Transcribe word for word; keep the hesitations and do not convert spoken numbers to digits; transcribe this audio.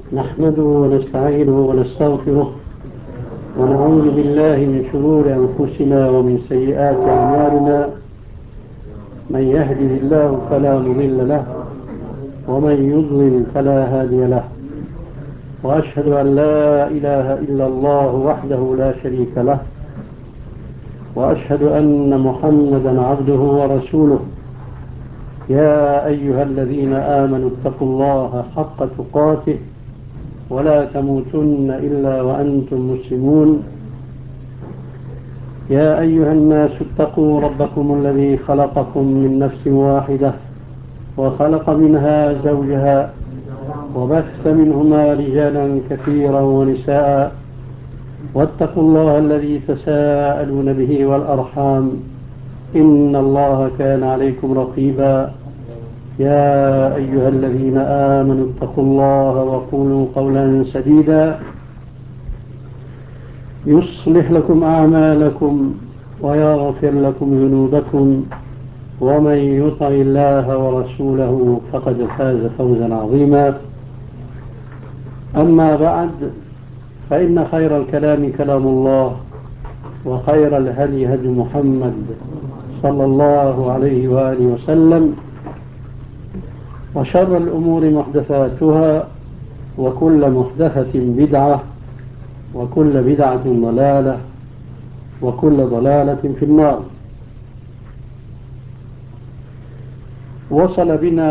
نحمده ونستعينه ونستغفره ونعوذ بالله من شرور أنفسنا ومن سيئات أعمالنا. من يهده الله فلا مضل له ومن يضلل فلا هادي له، وأشهد أن لا إله إلا الله وحده لا شريك له، وأشهد أن محمدا عبده ورسوله. يا أيها الذين آمنوا اتقوا الله حق تقاته ولا تموتن إلا وأنتم مسلمون. يا أيها الناس اتقوا ربكم الذي خلقكم من نفس واحدة وخلق منها زوجها وبث منهما رجالا كثيرا ونساء، واتقوا الله الذي تساءلون به والأرحام إن الله كان عليكم رقيبا. يا أيها الذين آمنوا اتقوا الله وقولوا قولا سديدا يصلح لكم أعمالكم ويغفر لكم ذنوبكم، ومن يطع الله ورسوله فقد فاز فوزا عظيما. أما بعد، فإن خير الكلام كلام الله، وخير الهدي هدي محمد صلى الله عليه وآله وسلم، وشر الأمور محدثاتها، وكل محدثة بدعة، وكل بدعة ضلالة، وكل ضلالة في النار. وصل بنا